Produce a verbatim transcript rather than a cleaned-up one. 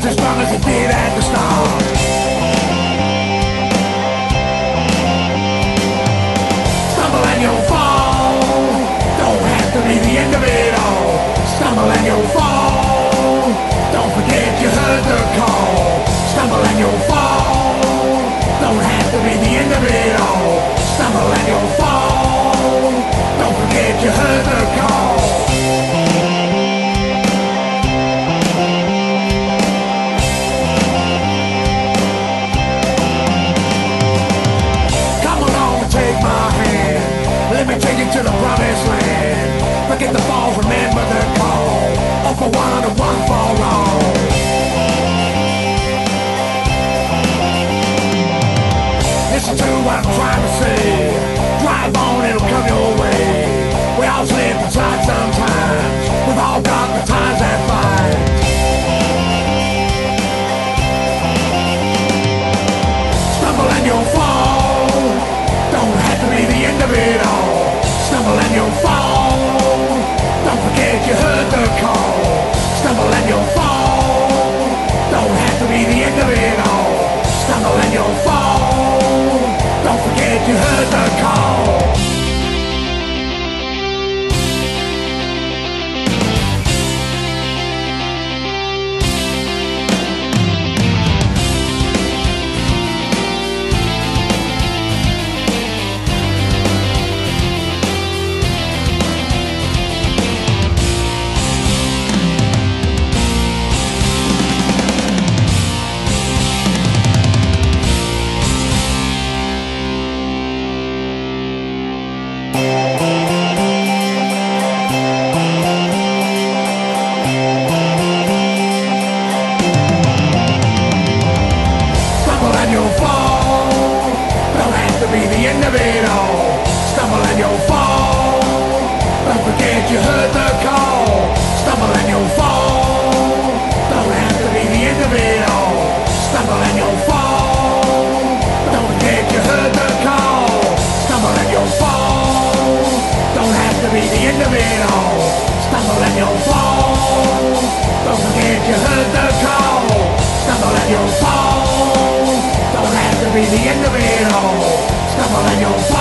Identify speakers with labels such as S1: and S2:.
S1: as strong as it did at the start. Stumble and you'll fall. Don't have to be the end of it all. Stumble and you'll fall. Don't forget you heard the call. Stumble and you'll fall. Don't have to be the end of it all. Stumble and you'll fall. Don't forget you heard the call. Come along and take my hand. Let me take you to the promised land. Forget the fall, remember the call. All for one and one for all. Listen to what I'm trying to say. Drive on, it'll come your way. We all slip inside sometimes. We've all got the times that fight. Stumble and you'll fall. Don't have to be the end of it all. Stumble and you'll fall. Don't forget you heard the call. Stumble and you'll fall. Don't have to be the end of it all. Stumble and you'll fall. Don't forget you heard the call. Stumble and you'll fall. Don't have to be the end of it all. Stumble and you'll fall. Don't forget you heard the call. Stumble and you'll fall. Don't have to be the end of it all. Stumble and you'll fall. Don't forget you heard the call. Stumble and you'll fall. Don't have to be the end of it all. Stumble and you'll fall. Don't forget you heard the call. Stumble and you'll fall. Don't have to be the end of it all. Stumble and you'll fall.